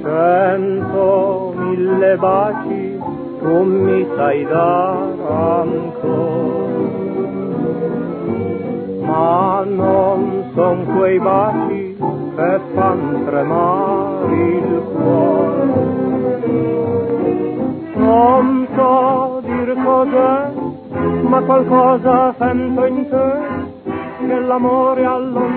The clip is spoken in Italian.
100.000 baci tu mi sai dar ancora, ma non son quei baci che fan tremare il cuore. Non so dir cos'è, ma qualcosa sento in te, che l'amore allontana